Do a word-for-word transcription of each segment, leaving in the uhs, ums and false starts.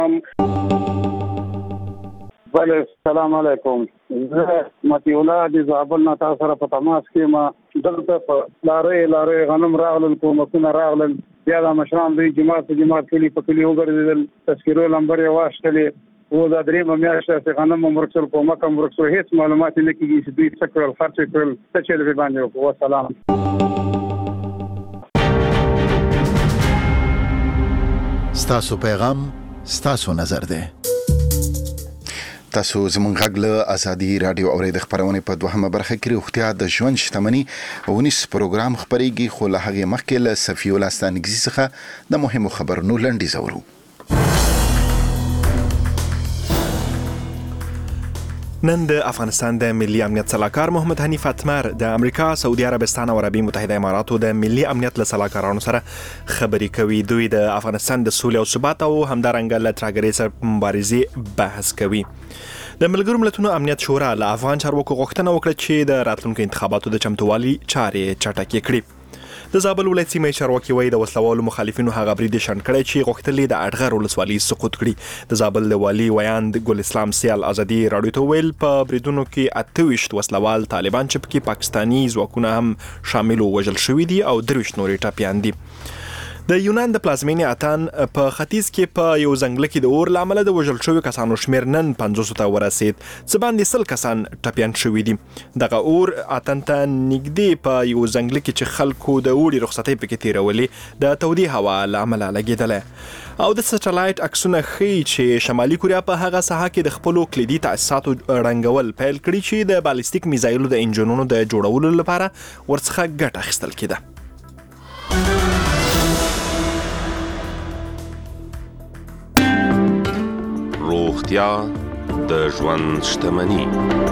بله السلام علیکم. زه مطیع الله د زابل نه تاسو سره په تماس کې ما دلته په لارې لارې غنم راغلل کومکونه راغلل بیا د مشران دوی جماعت په جماعت کلی په کلی وګرځېدل تذکیرو لمبر یې واخیستلې و دا درې میاشتې چې غنم مرکزل کومک مرکزو هیڅ معلومات نه کیږي چې دوی څه کړل خرڅ کړل څه چې به باندې وکړو. سلام. ستاسو پیغام ستاسو نظر ده. تاسو زمونږ غږ له ازادي رادیو اورید خبرونه په دوهمه برخه کې روغتیا د ژوند شتمنۍ ونیس پروګرام خبريږي خو له هغه مخکې له صفي الله ستانګزي څخه د مهمو خبرونو لنډیز اورو. نن د افغانستان د ملي امنیت سلاکار محمد حنیف اتمر د امریکا، سعودي عربستان او عربي متحده اماراتو د ملي امنیت له سلاکارانو سره خبرې کوي. دوی د افغانستان د سولې او ثبات او همدارنګه له ترهګرۍ سره مبارزې بحث کوي. د ملګرو ملتونو امنیت شورا له افغان چارواکو غوښتنه وکړه چې د راتلونکو انتخاباتو د چمتووالي چارې چټکې کړي. د زابل ولایت سیمې چارواکي وایي د وسلوالو مخالفینو هغه برید شنډ کړی چې غوښتل د اډغر ولسوالۍ سقوط کړي. د زابل د والي ویاند ګل اسلام سیال ازادي رادیو ته ویل په بریدونو کې اته ویشت وسلوال طالبان چې پکې پاکستاني ځواکونه هم شامل وژل شوي دي او درویشت نورې ټپیان دي. د یونان د پلازمینې اتن په ختیځ کې په یو ځنګل کې د اور لامل د وژل شویو کسانو شمیر نن پنځوس ته ورسید څه باندې سل کسان ټپیان شوي دي. دغه اور اتن ته نږدې په یو ځنګل کې چې خلکو د اوړي رخصتۍ پکې تیرولې د تودې هوا لامل لګېدله. او د سټلایټ عکسونه ښیي چې شمالي کوریا په هغه ساحه کې د خپلو کلیدي تاسیساتو رنګول پیل کړي چې د بالستیک میزایلو د انجنونو د جوړولو لپاره ورڅخه ګټه اخیستل کېده. روغتیا د ژوند شتمنۍ.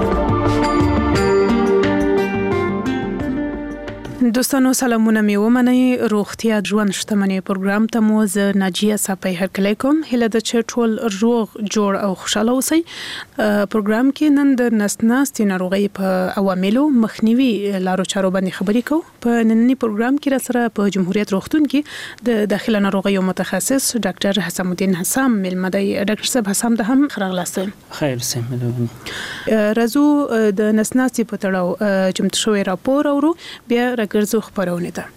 دوستانو سلامونه مې ومنئ. روغتیا ژوند شتمنۍ پروګرام ته مو زه ناجیه صافی هرکلی کوم. هیله ده چې ټول روغ جوړ او خوشاله اوسئ. پروګرام کې نن د نس ناستې ناروغۍ په عواملو مخنیوي لارو چارو باندې خبرې کوو. په نننی پروګرام کې را سره په جمهوریت روغتون کې د داخله ناروغیو متخصص ډاکټر حسام الدین حسام ملمه دی. ډاکټر صاحب حسام د هم خراغلاست. خیر سم ملوونی. راځو د نس ناستې په تړاو چمتو شوی راپور اورو بیا ګرځو خبرونه ده.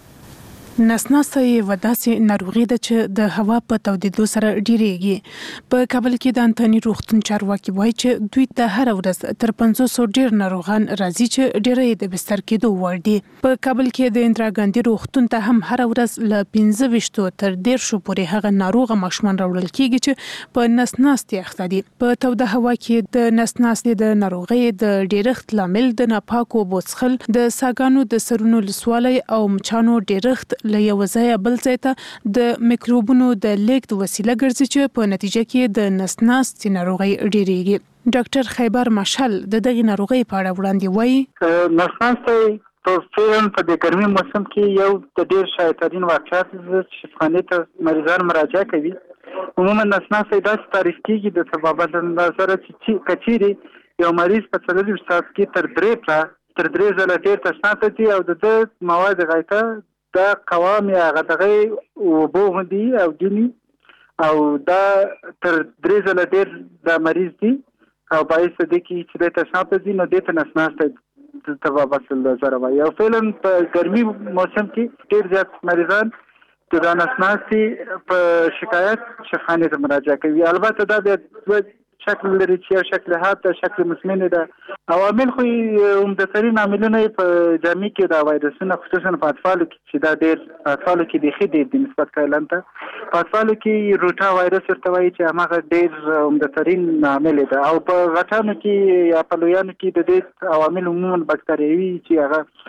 نسناسته یو داسې ناروغي ده چې د هوا په تودېدو سره ډیریږي. په کابل کې د انتوني روغتون چارواکي وایي چې دوی ته هر ورځ تر پنځوس ډیر ناروغان راځي چې ډیری د بستر کېدو وړ دي. په کابل کې د اندرا ګاندي روغتون ته هم هر ورځ له پنځه ویشتو تر دیرشو پورې هغه ناروغه ماشومان راوړل کېږي چې په نسناستې اخته دي. په توده هوا کې د نسناستې د ناروغۍ د ډیرښت لامل د ناپاکو اوبو څښل، د ساګانو د سرونو لسوالی او مچانو ډیرښت له یو ځای بل ځای ته د میکروبونو د لیږد وسیله ګرځي چې په نتیجه کې د نس ناستې ناروغۍ ډیریږي. ډاکټر خیبر مشال د دغه ناروغۍ په اړه وړاندې وایي نس ناستې په فعلا په د ګرمي موسم کې یو د ډیر شایع واقعیت چې شفاخانې ته مریضان مراجعه کوي. عموما نس ناستې داسې تعریف کیږي د سبب د نظر چې کچيري یو مریض په څلور ساعت کې تر درې پلا تر درې ځله ډیر تشناب دي او د مواد غایطه دا قوام یا غدغه وبو هندي او دینی او دا تر درې ځله ډیر د مریض دي او باعث دي چې د تشناب دي نو د تنسناسته تباب اصل زره وایي. او فعلا په ګرمي موسم کې ډیر زیات مریضان د تنسناسته په شکایت شفاخانې ته مراجعه کوي. البته دا د شکل لري چې شکل حاد د شکل مسمن ده. عوامل خو عمدترین عاملونه په جامع کې دا وایرسونه خصوصا په اطفالو کې چې دا ډیر اطفالو کې د خېدې د نسبت کایلان ته په اطفالو کې روټا وایرس ورته وایي چې هغه ډیر عمدترین عامل ده. او په غټانو کې یا په لویانو کې د دې عوامل عموما باکتریاوي چې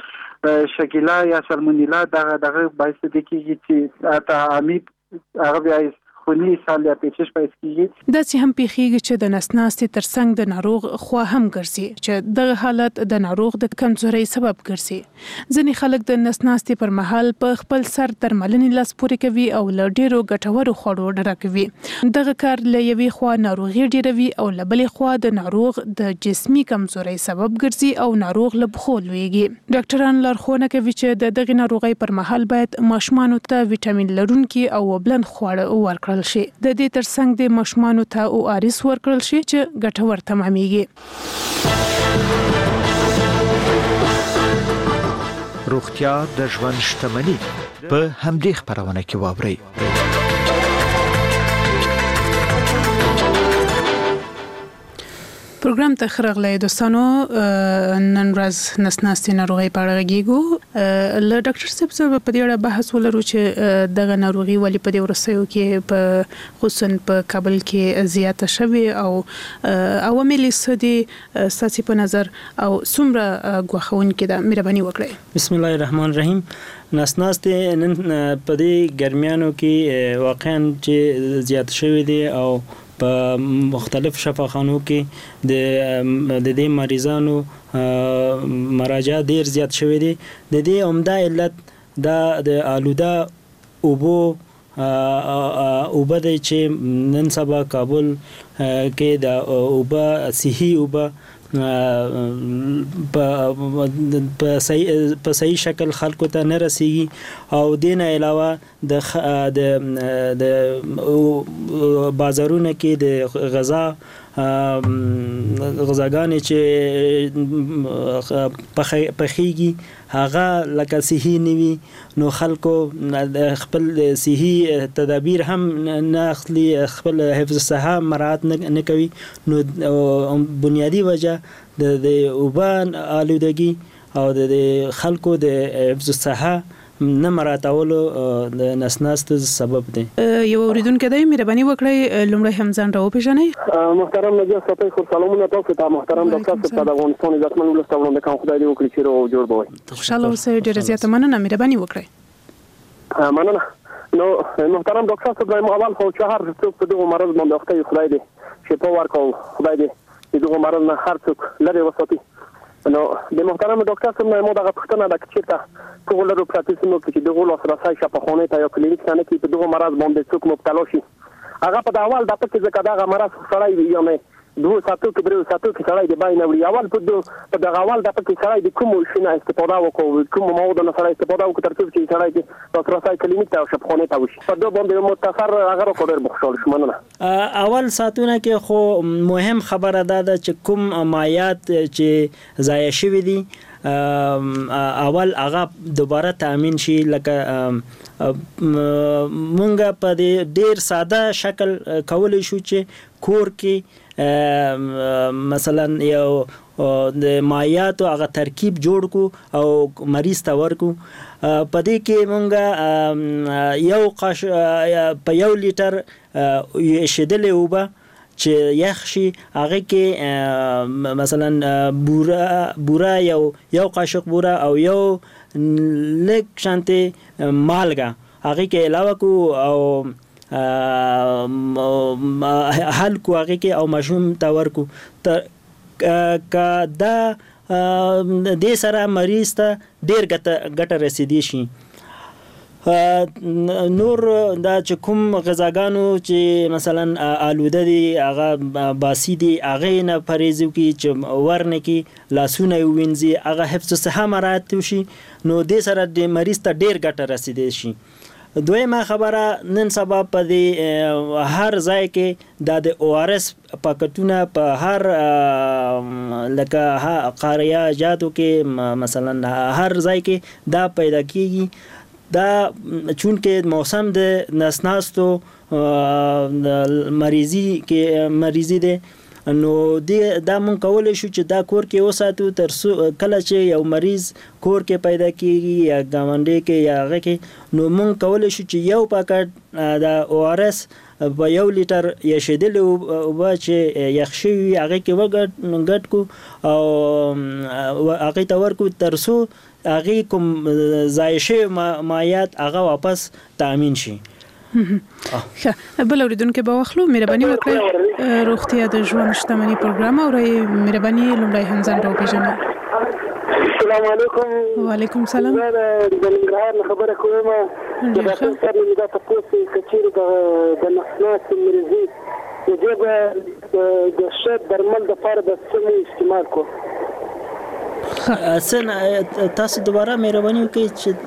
هغه شکیلا یا سالمونیلا دغه دغه باعث دي چې تعامید هغه بیا خونی سال یا پیچش پیس کیږي. د څه هم پیخیږي چې د نسناستې ترڅنګ د ناروغ خوا هم ګرځي چې دغه حالت د ناروغ د کمزورۍ سبب ګرځي. ځینې خلک د نسناستې پر مهال په خپل سر درملنې لاس پورې کوي او له ډیرو ګټورو خوړو ډډه کوي. دغه کار له یوې خوا ناروغي ډیروي او له بلې خوا د ناروغ د جسمي کمزورۍ سبب ګرځي او ناروغ له بخو لویږي. ډاکټران لارښوونه کوي چې د دغه ناروغۍ پر مهال باید ماشومانو ته وټامین لرونکي او بلند خواړه ورکړل کړل شي. د دې ترڅنګ د ماشومانو ته او آرس ورکړل شي چې ګټور تمامېږي. روغتیا د ژوند شتمني په همدې خبرونه کې واوري. پروګرام ته خرغلې دوستانو نن ورځ نسناستي ناروغي په اړه غږیږو. له ډاکټر صاحب سره په دې اړه بحث ولرو چې دغه ناروغي ولې په دې ورسېو کې په خصوصا په کابل کې زیاته شوې او عوامل سدي ساسي په نظر او څومره غوښون کې دا مهرباني وکړئ. بسم الله الرحمن الرحیم. نسناستي نن په دې ګرمیانو کې واقعا چې زیات شوې دي او په مختلف شفاخانو کې د د دې مریضانو مراجعه ډیر زیات شوې دي. د دې عمده علت دا د آلوده اوبو اوبه د چې نن سبا کابل کې د اوبه صحي اوبه په صحیح په صحیح شکل خلکو ته نه رسیږي او دین علاوه د د د بازارونو کې د غذا غذاګانې چې پخېږي هغه لکه صحي نیوي نو خلکو خپل صحي تدابیر هم نه اخلي، خپل حفظ صحه مراعات نه کوي. نو بنیادی وجه د اوبان آلودگی او د خلکو د حفظ صحه نه مراعاتولو د نسناست سبب دی. یو اوریدونکو دی مهرباني وکړئ لومړی هم ځان راوپېژنئ. محترم نجیب صاحب خو سلامونه تاسو ته. محترم ډاکټر صاحب د افغانستان عزتمن ولس ته وړاندې کوم. خدای دې وکړي چې روغ جوړ به وي. خوشاله اوسئ. ډېره زیاته مننه. مهرباني وکړئ. مننه. نو محترم ډاکټر صاحب د اول خو چې هر څوک په دغه مرض باندې اخته خدای دې شفا ورکړي. خدای دې دغه مرض نه هر څوک لري وساتي. نو د محترم ډاکټر صاحب نه مو دغه پښتنه د کچته په ولرو پراتیسونو کې د غولو سره شفاخانه ته یو کلینیک څنګه کې په دغه مرض باندې څوک مبتلا شي هغه په اول د پکې ځکه دغه مرض سړی وي یا نه دوه ساتو کې درو ساتو کې سړی د باندې وړي اول په دغه اول د پکې سړی د کوم شي نه استفاده وکړي کوم مواد نه سړی استفاده وکړي ترڅو چې سړی د سره کلینیک ته شفاخانه ته وشي په دغه باندې متصر هغه راکړل بخښل شو. مننه. اول ساتونه کې خو مهم خبره ده چې کوم مایات چې ضایع شوی دي اول هغه دوباره تامین شي. لکه مونږه په ډیر ساده شکل کولای شو چې کور کې مثلا یو د مایاتو هغه ترکیب جوړ کو او مریض ته ورکو. په دې کې مونږه یو قاش په یو لیټر شیدل اوبه چې یخ شي هغه کې مثلا بوره بوره یو یو قاشق بوره او یو لک شانته مالګه هغه کې علاوه کو او حل کو هغه کې او مشوم تور کو کا دا د سره مریض ته ډیر ګټه رسیدي شي. نور دا چې کوم غذاګانو چې مثلا آلوده دي هغه باسی دي هغه نه پرېزو کې چې ورنه کې لاسونه وینځي هغه حفظ صحه مراعات شي نو دې سره د مریض ته ډیر ګټه رسیدي شي. دویمه خبره نن سبا په دې هر ځای کې د او ار اس پاکټونه په هر لکه قاریه جاتو کې مثلا هر ځای کې دا پیدا کیږي. دا چون کې موسم د نسناستو مریضي کې مریضي ده نو دا مونږ کولای شو چې دا کور کې وساتو تر کله چې یو مریض کور کې پیدا کیږي یا ګاونډي کې یا هغه کې نو مونږ کولای شو چې یو پاکټ دا او ار اس په یو لیټر یا شیدل او چې یخ شوی هغه کې وګټ ګټ کو او هغه تور کو ترسو هغه کوم زایشه مایات هغه واپس تامین شي. ښه بل اوریدونکو به واخلو. مهرباني وکړئ روغتیا د ژوند شتمنۍ پروګرام او مهرباني لومړی هم ځان راوپېژنئ. السلام علیکم. وعلیکم السلام. زه د ننګرهار خبره کوم. د ډاکټر صاحب دا تاسو کچیر د د نسناس مریضي د د شد درمل د فار د سم استعمال کو. اسن تاسو دوباره مهرباني وکړئ چې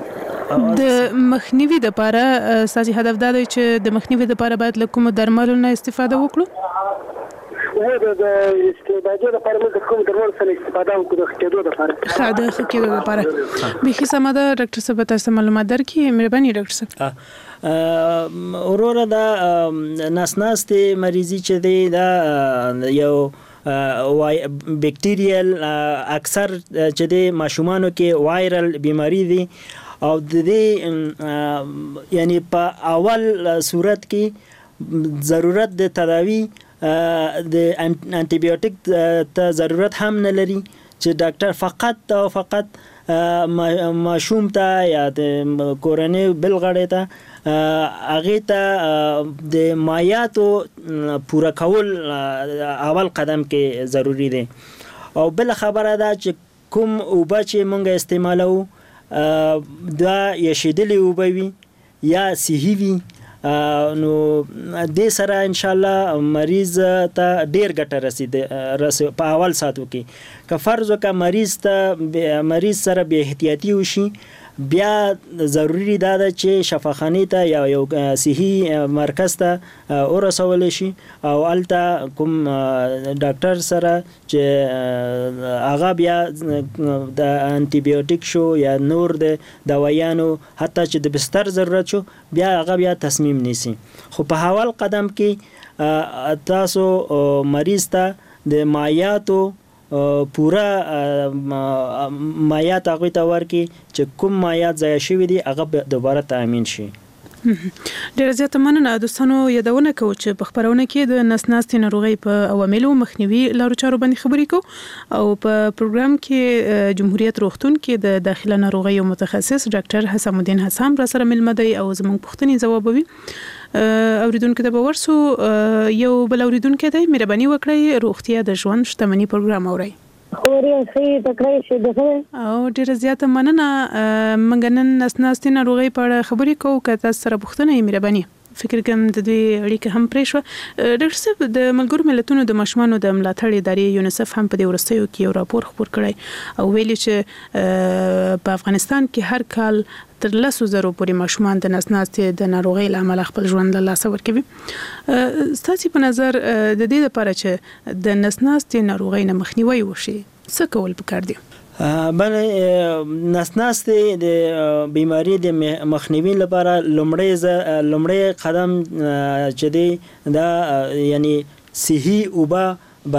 د مخنیوي د لپاره ساسي هدف دا دی چې د مخنیوي د لپاره باید له کوم درملو نه استفاده وکړو و د استفادې لپاره موږ کوم درمل څخه استفاده وکړو د خکېدو لپاره ښه د خکېدو لپاره به سم ده ډاکټر صاحب تاسو معلومات درکې مهرباني ډاکټر صاحب اورور دا نسناستې مریضي چې دی دا یو وای بکټیریل اکثر چې دی ماشومانو کې وایرل بیماری دی او د دې یعنی په اول صورت کې ضرورت د تداوی د انټي بیوټیک ته ضرورت هم نه لري چې ډاکټر فقط او فقط ماشوم ته یا د کورنۍ بل غړي ته هغه ته د مایاتو پوره کول اول قدم کې ضروری دی او بل خبره ده چې کوم اوبه چې مونږ استعمالو دا یشیدلی اوبه وي یا صحي وي نو د سره ان شاء الله مریض ته ډیر ګټه رسید په اول ساتو کې که فرض وکړه مریض ته مریض سره به احتیاطي وشي بیا ضروری ده چې شفاخانه ته یا یو صحي مرکز ته ورسول شي او الته کوم ډاکټر سره چې هغه بیا د انټي بیوټیک شو یا نور د دوايانو حتی چې د بستر ضرورت شو بیا هغه بیا تصمیم نیسي خو په اول قدم کې تاسو مریض ته د مایاتو پورا مایات هغه ته ورکی چې کوم مایات ضایع شوی دي هغه دوباره تامین شي. ډیر زیات مننه دوستانو یادونه کوم چې په خبرونه کې د نسناستې ناروغي په عواملو مخنیوي لارو چارو باندې خبرې کوو او په پروګرام کې جمهوریت روغتون کې د داخله ناروغي متخصص ډاکټر حسام الدین حسام را سره ملمه دی او زموږ پوښتنې ځوابوي. اوریدونکو ته به ورسو یو بل اوریدونکو ته مهرباني وکړئ روغتیا د ژوند شتمنۍ پروګرام اورئ. خوري سي تکرای شي دغه او ډیر زیاته مننه منګ نن نسناستې ناروغي په اړه خبرې کوو که تاسو سره پوښتنه یې مهرباني فکر کوم د دې اړیکه هم پرې شو. ډاکټر صاحب د ملګرو ملتونو د ماشومانو د ملاتړ ادارې یونیسف هم په دې ورستیو کې یو راپور خپور کړی او ویلي چې په افغانستان کې هر کال تر لسو زرو پورې ماشومان د نسناستې د ناروغۍ له امله خپل ژوند له لاسه ورکوي. ستاسو په نظر د دې لپاره چې د نسناستې ناروغۍ نه مخنیوي وشي څه کول پکار دي؟ بله نسناستې د بیماری د مخنیوي لپاره لومړی لومړی قدم چې دی دا یعنی صحي اوبه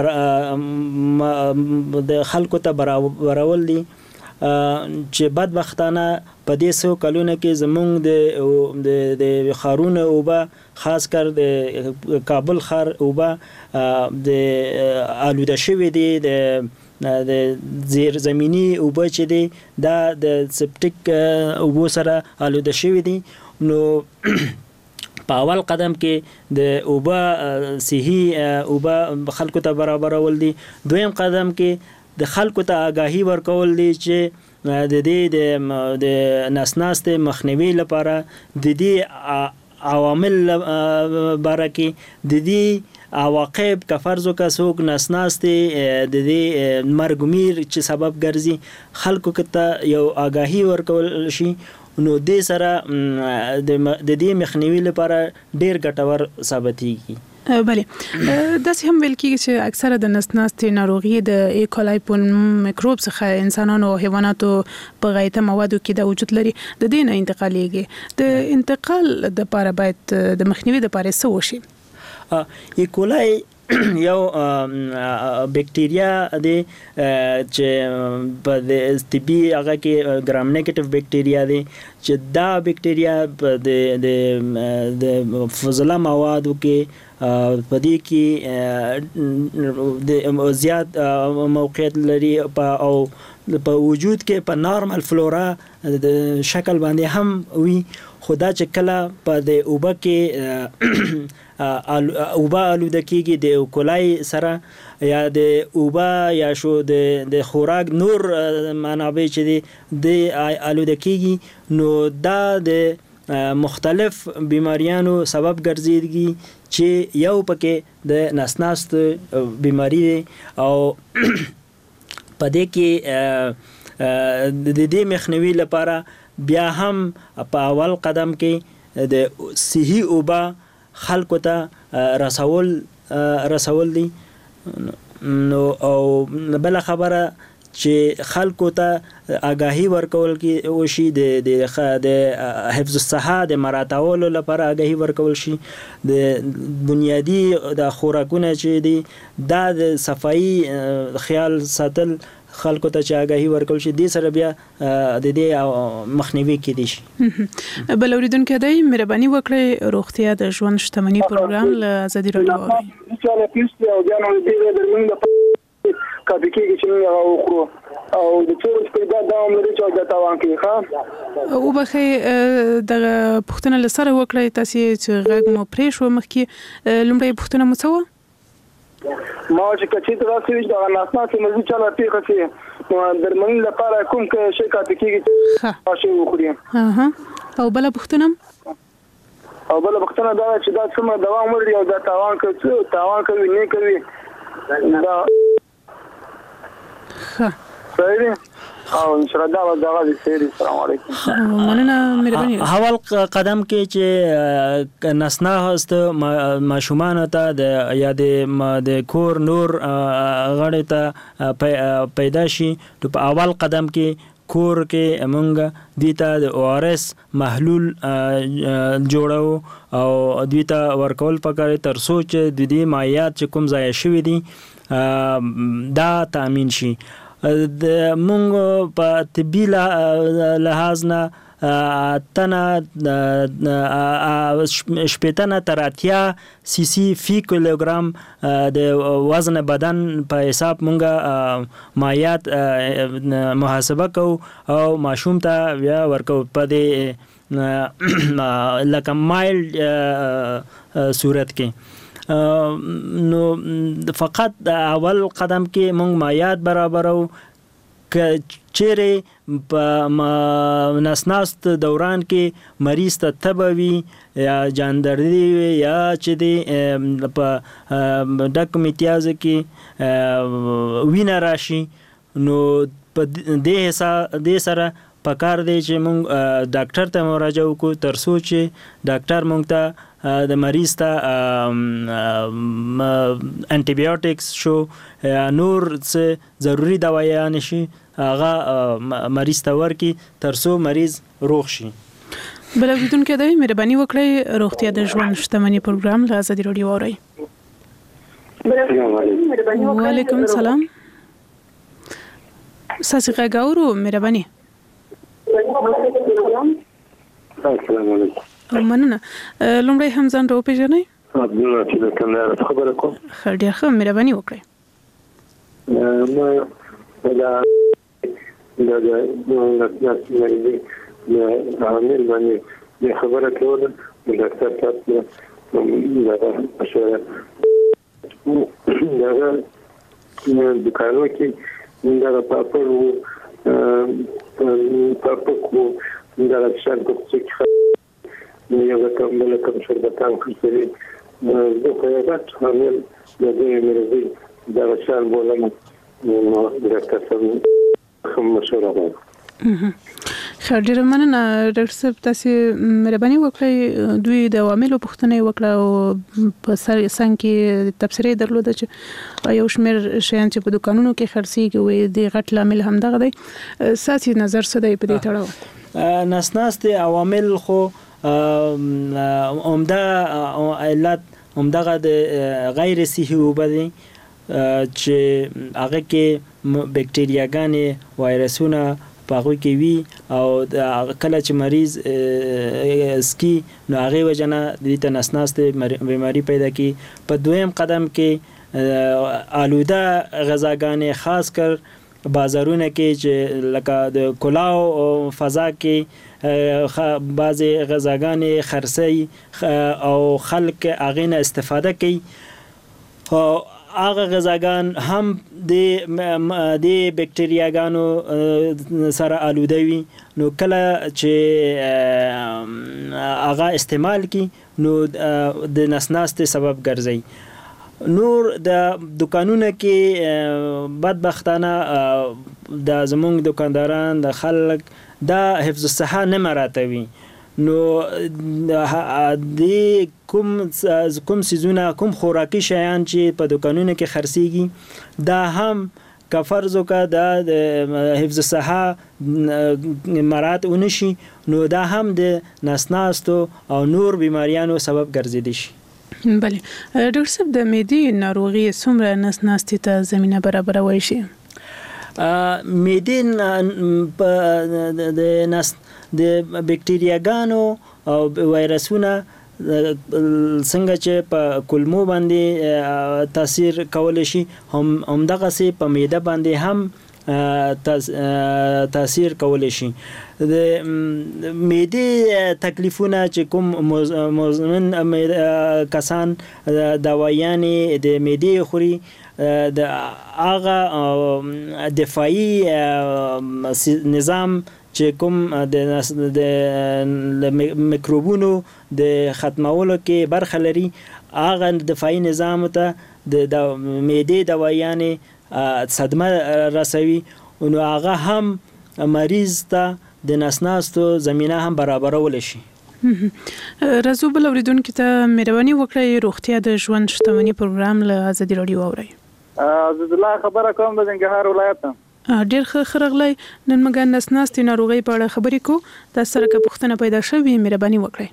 د خلکو ته برابرول دي چې بدبختانه په دې سو کلونه کې زمونږ د د خارونه اوبه خاص کر د کابل خار اوبه د آلوده شوی دي د د زیر زمینی اوبه چې دی دا د سپټیک اوبو سره آلوده شوی دي نو په اول قدم کې د اوبه صحي اوبه خلکو ته برابرول دي. دویم قدم کې د خلکو ته آگاهی ورکول دي چې د دې د نسناستې مخنیوي لپاره د دې عوامل باره کې د دې عواقب که فرض وکړه څوک نسناستې د دې مرګ میر چې سبب ګرځي خلکو ته یو آگاهی ورکول شي نو دې سره د دې مخنیوي لپاره ډیر ګټور ثابتېږي. بله داسې هم ویل کېږي چې اکثره د نسناستې ناروغي د ایکولای میکروب څخه انسانانو او حیواناتو په غایطه موادو کې د وجود لري د دې نه انتقالیږي. د انتقال لپاره باید د مخنیوي لپاره څه وشي؟ ایکولای یو بکټیریا دی چې په د طبي هغه کې ګرام نیگیټیو بکټیریا دی چې دا بکټیریا د د فضله موادو کې په دې کې د زیات موقعیت لري او په وجود کې په نارمل فلورا د شکل باندې هم وي خدا چې کله په د اوبه کې اوبه آلوده کېږي د ایکولای سره یا د اوبه یا شو د د خوراک نور منابع چې دي د آلوده کېږي نو دا د مختلف بیماریانو سبب ګرځيږي چې یو پکې د نسناست بیماری او په دې کې د دې مخنیوي لپاره بیا هم په اول قدم کې د صحي اوبه خلکو ته رسول رسول دي. نو او بل خبره چې خلکو ته آگاهی ورکول کې او شي د د حفظ الصحه د مراتولو لپاره آگاهی ورکول شي. د بنیادی د خوراکونه چې دي دا د صفایي خیال ساتل خلکو ته چې آگاهی ورکول شي د سره بیا د دې مخنیوي کې دي شي. بل اوریدونکو دی مهرباني وکړئ روغتیا د ژوند شتمنۍ پروګرام له ازادي راډیو اورئ. چې پیسې او بیا نو دې درمل کافي کې چې موږ وخورو او د څو پیدا دوام لري چې دا تاوان کوي. ښه او بخې د پښتنه لسره وکړی تاسو چې غږ مو پرې شو مخکې لومړی پښتنه مو څه ما چې کچې ته راځي دا ناسنا چې موږ چاله پیښه چې درمل لپاره کوم کې شي کافي کې تاسو وخوري. ها او بل پښتنه او بل پښتنه دا چې دا څومره دوام لري او دا تاوان کوي تاوان کوي نه کوي دا ها صحیح او ان شاء الله دا غوډه سری. السلام علیکم. مننه مهرباني. اول قدم کې چې نسنا هست ماشومان ته د یا د کور نور غړي ته پیدا شي نو په اول قدم کې کور کې موږ دیتا د او ار اس محلول جوړو او دیتا ورکول پکاره تر سوچ د دې مایات چې کوم ځای شوی دي دا تامین شي. د مونږ په طبي لحاظ نه تنه شپېتنه تر اتیا سی سی فی کیلوګرام د وزن بدن په حساب مونږه مایات محاسبه کو او ماشوم ته بیا ورکو په دې لکه مایلډ صورت کې. نو فقط اول قدم کې مونږ مایات برابرو ک چیرې په نسناست دوران کې مریض ته تبوي یا جاندردي یا چې دی په ډک امتیاز کې وینه راشي نو په دې حساب دې سره پکار دی چې مونږ ډاکټر ته مراجعه وکړو تر څو چې ډاکټر مونږ ته د مریض ته انټي بایوټکس شو نور څه ضروری دوايان شي هغه مریض ته ورکي تر څو مریض روغ شي. بل اوریدونکو دی مهرباني وکړئ روغتیا د ژوند شتمنۍ پروګرام له ازادي راډیو اورئ. وعلیکم السلام. ساسي غاورو مهرباني. السلام علیکم. مننه. لومړی هم ځان راو پیژنئ. عبد الله چې د کندهار خبره کوم. ډېر ښه مهرباني وکړئ. ما دا دا دا د عامل باندې د خبره کوله د ډاکټر تاسو دا مشوره دا د کارو کې دا په په کو دا څنګه چې یو کوم بل کوم شربتان کوي زه په یوه عامل د دې مرزي دا شان بولم نو ډاکټر صاحب کوم مشوره ده. خیر ډېر مننه ډاکټر صاحب تاسو مهرباني وکړئ دوی د عواملو پوښتنه وکړه او په سر څنګه کې تبصره درلوده چې یو شمېر شیان چې په دکانونو کې خرڅېږي وي د غټ لامل هم دغه دی. ساسي نظر څه دی په دې تړاو؟ نسناست عوامل خو عمده علت عمدغه د غیر صحي اوبه دي چې هغه کې بکټریاګانې وایرسونه په هغه کې وي او کله چې مریض اسکی نو هغه وجنه د تنسناست بیماری پیدا کی. په دویم قدم کې آلوده غذاګانې خاص کر بازارونه کې چې لکه د کلاو فضا کې بعضی غذاګانې خرڅي او خلک هغه نه استفاده کوي. هغه غذاګان هم د د بکټریاګانو سره آلوده وي نو کله چې هغه استعمال کی نو د نسناست سبب ګرځي. نور د دکانونو کې بدبختانه د زمونږ دکانداران د خلک دا حفظ الصحه نه مراتوي. نو د کوم کوم سيزونه کوم خوراکي شیان چې په دکانونو کې خرڅيږي دا هم که فرض وکړه د حفظ الصحه مرات ونشي نو دا هم د نسناستو او نور بیماریانو سبب ګرځیدي شي. بله ډاکټر صاحب د معدې ناروغي څومره نسناستي ته زمينه برابروي شي؟ معدې د نس د بکټریاګانو او وایرسونو څنګه چې په کولمو باندې تاثیر کول شي هم همدغه سي په معده باندې هم تاثیر کول شي. د معده تکلیفونه چې کوم مزمن کسان دوايانې د معده خوري د هغه دفاعي نظام چې کوم د میکروبونو د ختمولو کې برخه لري هغه دفاعي نظام ته د معده دوايانې صدمه رسوي نو هغه هم مریض ته د نسناستو زمينه هم برابرول شي. رازو بل اوریدونکو ته مهرباني وکړئ روغتیا د ژوند شتمنۍ پروګرام له ازادي رادیو اورئ. عزیز الله خبره کوم د ننګرهار ولایت ته. ډیر ښه خرغلی نن موږ نسناستي ناروغي په اړه خبرې کوو. تاسو سره که پوښتنه پیدا شوي مهرباني وکړئ.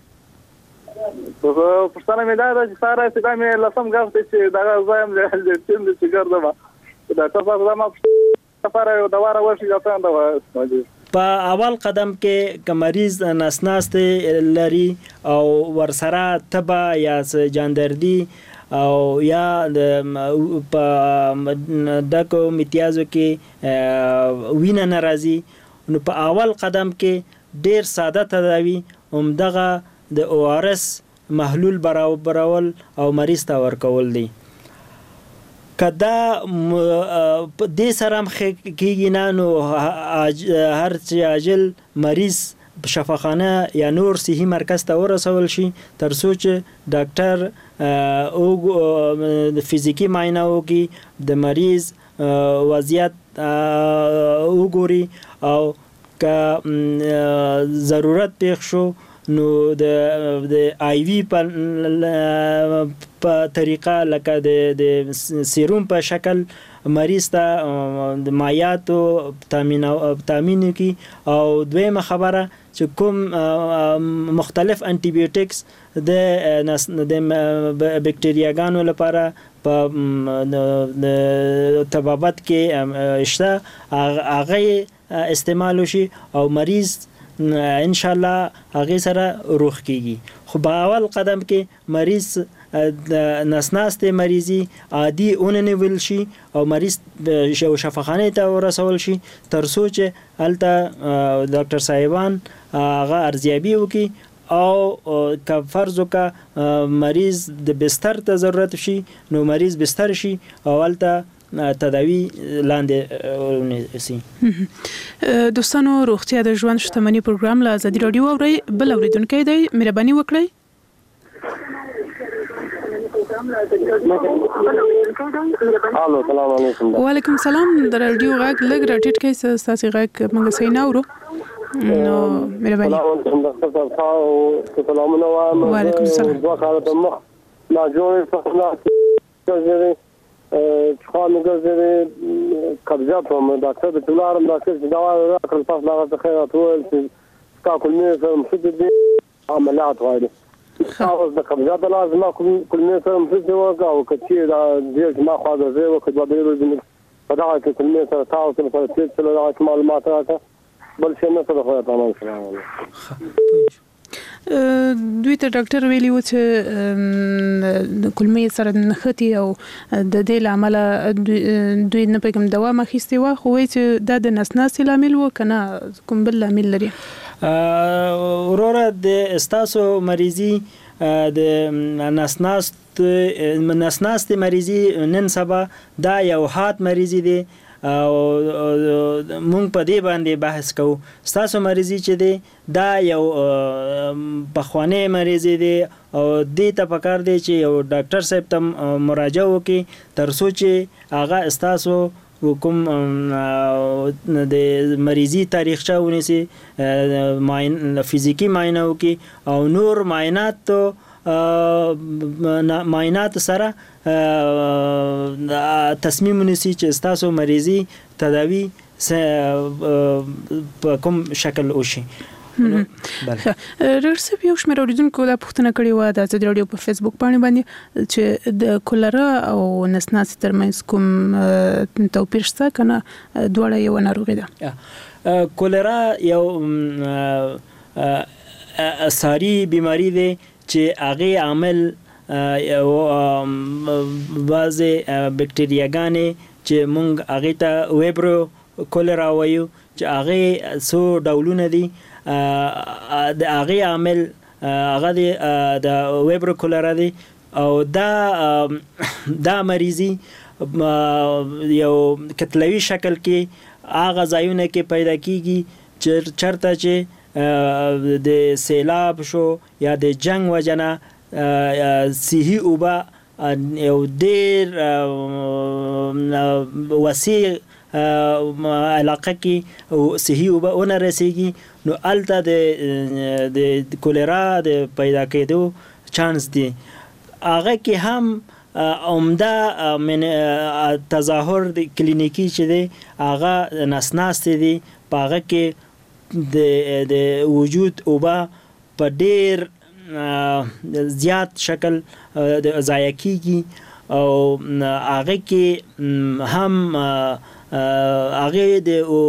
پوښتنه مې دا ده چې ساره چې دا مې لسم غوښتي چې دا زایم له تیم د چې ګرځم دا تاسو زما سفر یو دواره ورشي ځان دا په اول قدم کې که مریض نسناستي لري او ورسره تبه یا جاندردي او یا د په دکو امتیازو کې وینه ناراضي نو په اول قدم کې ډیر ساده تداوی همدغه د او ار اس محلول برابرول او مریض ته ورکول دي. کدا د سرم کېږي نه نو هر چې عاجل مریض شفاخانه یا نور صحي مرکز ته ورسول شي تر څو چې ډاکټر او د فزیکی معاینه وکړي د مریض وضعیت وګوري او که ضرورت پیښ شو نو د د آی وی په طریقه لکه د د سیروم په شکل مریض ته د مایعاتو تامین تامین کی او دویمه خبره چې کوم مختلف انټي بایوټکس د د بکټریاګانو لپاره په طبابت کې شته هغه استعمال شي او مریض ان شاء الله هغه سره روغ کیږي. خو په اول قدم کې مریض د نسناستي مریضي عادي اوننول شي او مریض شو شفاخانه ته ورسول شي تر څو چې الته ډاکټر صاحبان هغه ارزیابي وکي او که فرض وکړه مریض د بستر ته ضرورت شي نو مریض بستر شي او الته تداوی لاندې سي. دوستانو روغتیا د ژوند شتمنۍ پروګرام له ازادي رادیو اورئ. بل اوریدونکو دی مهرباني وکړئ. الو سلام علیکم. وعلیکم السلام. د رادیو غږ لږ راټیټ کړئ تاسو غږ موږ صحیح نه اورو نو مهرباني. وعلیکم السلام. دوه کاله د مخ لا جوړ څه خانه ګرځي قبضات هم ډاکټر د ټولارم ډاکټر چې دوا راکړل تاسو لا څه خیرات ول چې تا کولمې سره مشد دي عملیات وایي تاسو د قبضات لازم کولمې سره مشد وکړه او کچې دا دې ما خو دا زه وکړ د ډېرو په دا کې کولمې سره تاسو په څه څه له معلومات راکړه بل څه نه سره خو تمام شوه. دوی ته ډاکټر ویلی و چې کولمې سره نښتي او د دې لامل دوی نه پکم دوا مخېستي و خو وایي چې دا د نسناستي لامل و کنه کوم بل لامل لري. وروره د استاسو مریضي د نسناست نسناست مریضي نن سبا دا یو حاد مریضي دی او مونږ په دې باندې بحث کوو. ستاسو مریضي چې دی دا یو پخوانی مریضي دی او دې ته پکار دی چې یو ډاکټر صاحب ته مراجعه وکړي تر څو چې هغه ستاسو کوم د مریضي تاریخچه ونیسي ماین فزیکی معاینه وکي او نور معاینات معاینات سره تصمیم ونیسي چې تاسو مریضي تداوی په کوم شکل وشي. رسوب یو شمېر اوریدونکو دا پوښتنه کړې و د ازادي راډیو په فیسبوک باندې باندې چې د کولرا او نسناسي ترمنځ کوم توپیر شته کنه دواړه یو ناروغي ده؟ کولرا یو ساری بیماری ده چې هغه عامل یو بعضې بکټریاګانې چې مونږ هغه ته ویبرو کولرا وایو چې هغه څو ډولونه دي. د هغه عامل هغه د ویبرو کولرا دی او دا دا مریضي یو کتلوي شکل کې هغه ځایونه کې پیدا کیږي چې چرته چې د سیلاب شو یا د جنگ وجنه صحي اوبه یو ډېر وسیع علاقه کې صحي اوبه ونه رسیږي نو الته د د کولرا د پیدا کېدو چانس دی. هغه کې هم عمده من تظاهر د کلینیکی چې دی هغه نسناس دی په هغه کې د د وجود اوبه په ډېر زیات شکل د ضایع کیږي او هغه کې هم هغه د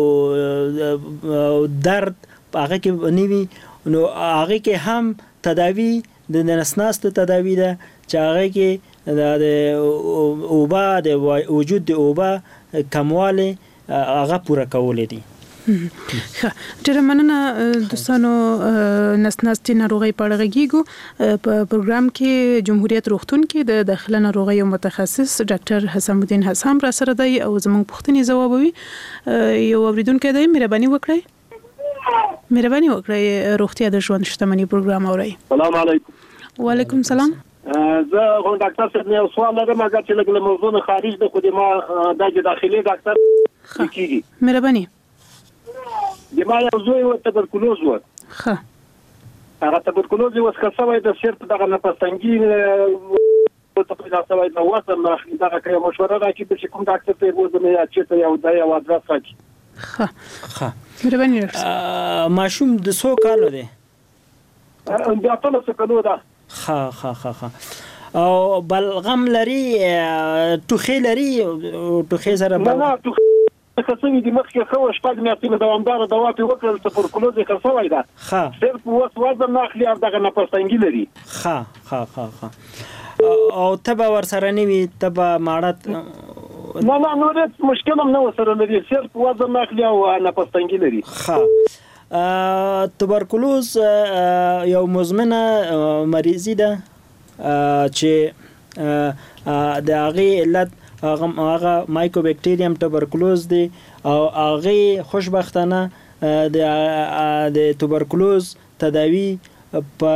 درد هغه کې نیوي نو هغه کې هم تداوی د نسناستو تداوی ده چې هغه کې د اوبه د وجود د اوبه کمواله هغه پوره کول دي. ډېر مننه دوستانو. نسناستي ناروغي په اړه غږیږو په پروګرام کې جمهوریت روغتون کې د داخله ناروغیو متخصص ډاکټر حسام الدین حسام را سره دی او زموږ پوښتنې ځوابوي. یو اوریدونکو دی مهرباني وکړئ مهرباني وکړئ روغتیا د ژوند شتمنۍ پروګرام اورئ. السلام علیکم. وعلیکم السلام. زه غون ډاکټر صاحب نه سوال لرم هغه چې لګل موضوع نه خارج د خو د ما د داخلي ډاکټر کیږي. مهرباني. د ما یو زوی و تبرکلوز و. ښه. هغه تبرکلوز و څخه سوي د صرف دغه نفسنګي او تقریبا سوي نو وصل ما دغه کوم مشوره راکې چې کوم ډاکټر ته وځم یا چې ته یو د یو ادرس راکې. ښه. ښه. مهرباني. ماشوم د څو کالو دی؟ د اتلس کالو ده. ښه ښه ښه. او بلغم لري ټوخی لري ټوخی سره نه نه ټوخی خاصوي د مخ کې خو شپږ میاشتې دوامدار دوا په وکړل تبرکلوز یې خاصوي ده. ښه. صرف وس وزن ناخلي او دغه نفسنګي لري. ښه ښه ښه ښه. او تبه ور سره نیوي تبه ماړت نه نه نو هیڅ مشکل هم نه وسره لري صرف وزن ناخلي او نفسنګي لري. ښه. تبرکلوز یو مزمنه مریضي ده چې د هغې علت هغه مایکوبیکټیریم تبرکلوز دی او هغه خوشبختانه د تبرکلوز تداوی په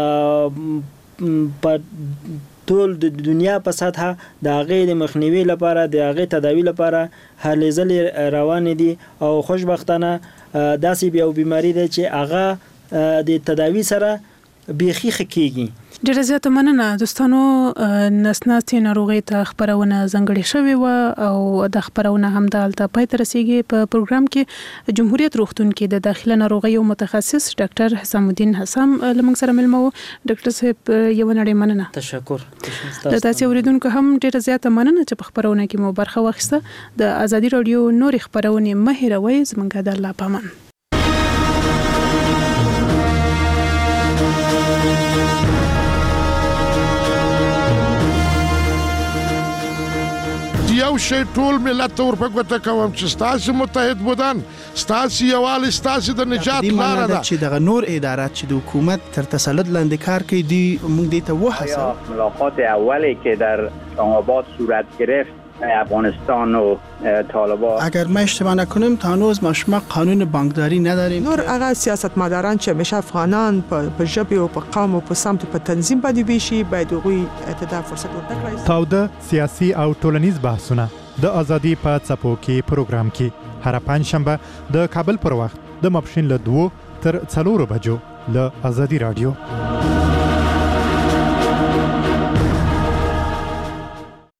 په ټول د دنیا په سطح د هغه د مخنیوي لپاره د هغه تداوی لپاره هلې ځلې روان دي او خوشبختانه داسې یو بیماری ده چې هغه د تداوی سره بیخي خکېږي. ډېر زیاته مننه دوستانو. نسناستي ناروغي ته خبرونه ځنګړې شوې و او د خبرونه هم د الته پای ته رسیږي. په پروګرام کې جمهوریت روغتون کې د داخله ناروغیو متخصص ډاکټر حسام الدین حسام لمنګ سره ملمو. ډاکټر صاحب یو نړۍ مننه. تشکر. د تاسو اوریدونکو هم ډېر زیاته مننه چې په خبرونه کې مو برخه واخیسته. د ازادي رادیو نور خبرونه مه هېروئ. زمونږ د الله پامان. یو شی ټول ملت ته ورپګوته کوم چې ستاسو متحد بودن ستاسو یوال ستاسو د نجات لاره ده چې دغه نور ادارات چې د حکومت تر تسلط لاندې کار کوي دی موږ دې ته وحسه. ملاقات اولی که در اسلام آباد صورت گرفت افغانستان و طالبان اگر ما اشتباه نکنیم تا هنوز ما شما قانون بانکداری نداریم. نور هغه سیاستمداران چې همیشه افغانان په ژبه او په قوم او په سمت په تنظیم باندې ویشي باید هغوی ته دا فرصت ورکړي. تاوده سیاسي او ټولنیز بحثونه د ازادي په څپو کې پروګرام کې هر پنځ شنبه د کابل پر وخت د ماپښین له دوه تر څلورو بجو له ازادي رادیو.